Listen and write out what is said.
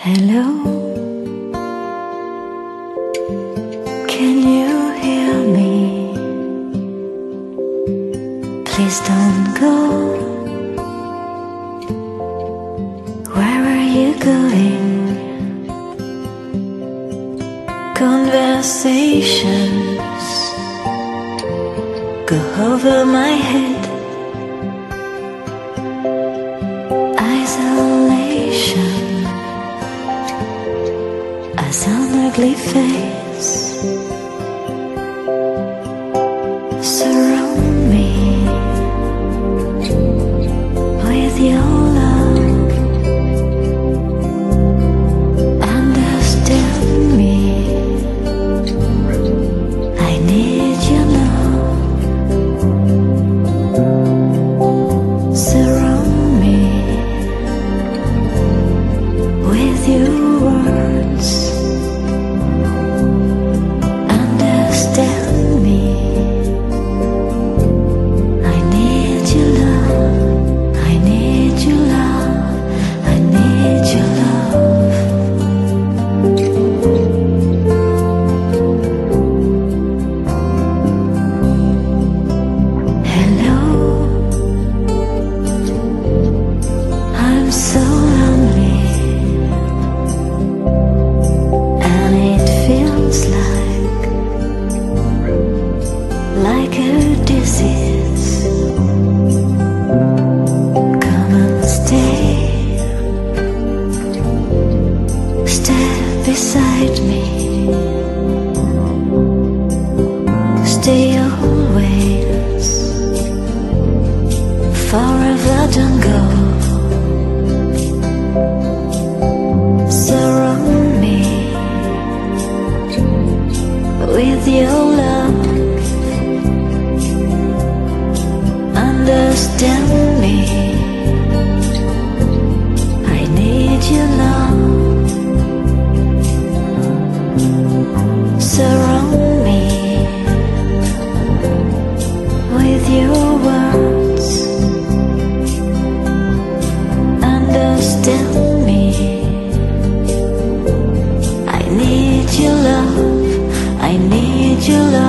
Hello, can you hear me? Please don't go. Where are you going? Conversations go over my head. Isolation as an ugly face. Surround me with your love. Understand me, I need your love. Surround me with your words. Understand me, I need your love. I need your love. I need your love. Hello, I'm so lonely, and it feels like a disease. Come and stay beside me. Stay always, forever don't go. Surround me with your love. Understand me, I need your love. Surround me with your words. Understand me, I need your love. I need your love.